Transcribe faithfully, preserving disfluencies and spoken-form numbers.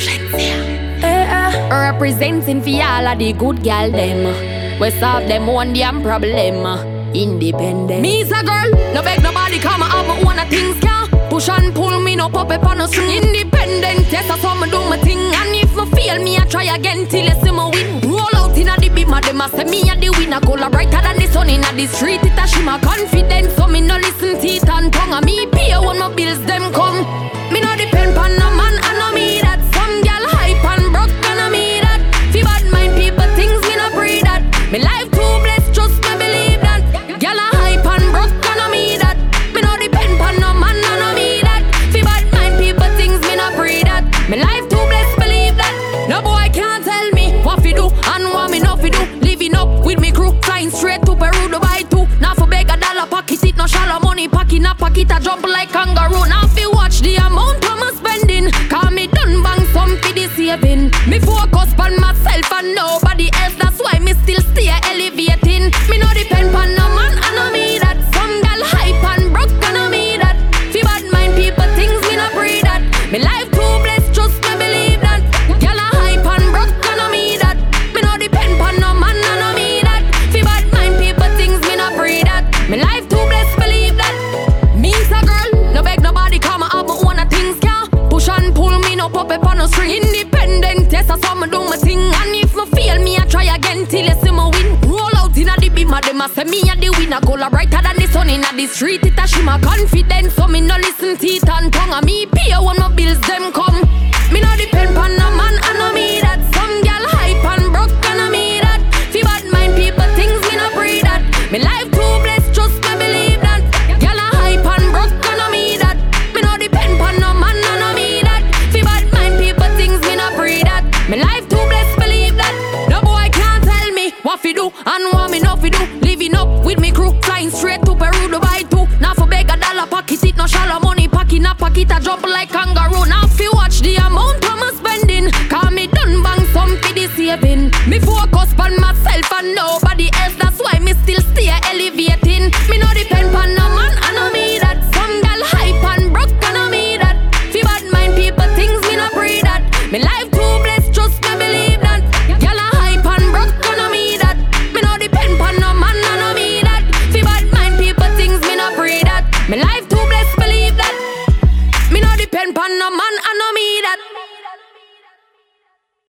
Representing for all of the good gal them. We solve them one damn problem. Independent. Me's a girl, no beg nobody come and have my own things, can push and pull me, no puppet on no string. Independent, yes, I saw me do my thing. And if me fail, me I try again till you see me win. Roll out in a the beam, them a say me a the winner. Color brighter than the sun in a the street. It a shimmer confidence, so me no listen teeth and tongue. And me pay when my bills them come. Me no depend on no man, and no me that. Some gal hype and broke, and no me that. Fi bad mind people things, me no pray that. Me life too blessed, just me believe that. Gal a hype and broke, and no me that. Me no depend on no man, and no me that. Fi bad mind people things, me no pray that. Me life too blessed, believe that. No boy can't tell me what fi do and what me no fi do. Living up with me crew, flying straight to Peru, Dubai too. Now for beg a dollar pocket, it no shallow money pocket, a pocket a jump like kangaroo. Now fi watch the amount I'm spending, cause me done bang some for the saving. Me focus on myself and nobody else, that's why me still stay elevating. Me no depend on no man, and no me that. Some gal hype and broke, and no me that. Fi bad mind people things, me no pray that. Me life too blessed, just me believe that. Gal a hype and broke, and no me that. Me no depend on no man, and no me that. Fi bad mind people things, me no pray that. Me life too blessed, believe that. Me's a girl, no beg nobody come and have my own things, can push and pull me, no puppet on no string. Independent, yes, I saw me do my thing. And if me fail, me I try again till you see me win. Roll out in a the beam, them a say me a the winner. Color brighter than the sun in a the street. It a shimmer confidence, so me no listen teeth and tongue. And me pay when my bills them come. Me no depend on no man, and no me that. Some gal hype and broke, and no me that. Fi bad mind people things, me no pray that. Me life too blessed, just me believe that. Gal a hype and broke, and no me that. Me no depend on no man, and no me that. Fi bad mind people things, me no pray that. Me life too blessed, believe that. No boy can't tell me what fi do and what me no fi do. Living up with me crew, flying straight to Peru, Dubai too. Now for beg a dollar pocket, it no shallow money pocket, a pocket a jump like